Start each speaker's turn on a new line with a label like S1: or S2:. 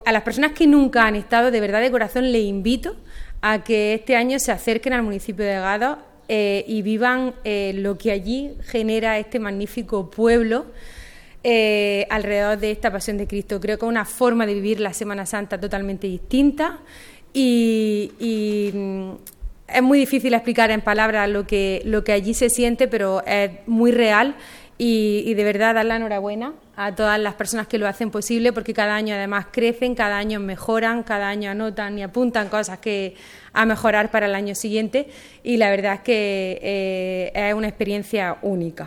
S1: A las personas que nunca han estado, de verdad de corazón, les invito a que este año se acerquen al municipio de Gados y vivan lo que allí genera este magnífico pueblo alrededor de esta Pasión de Cristo. Creo que es una forma de vivir la Semana Santa totalmente distinta y es muy difícil explicar en palabras lo que allí se siente, pero es muy real. Y de verdad dar la enhorabuena a todas las personas que lo hacen posible, porque cada año además crecen, cada año mejoran, cada año anotan y apuntan cosas a mejorar para el año siguiente, y la verdad es que es una experiencia única.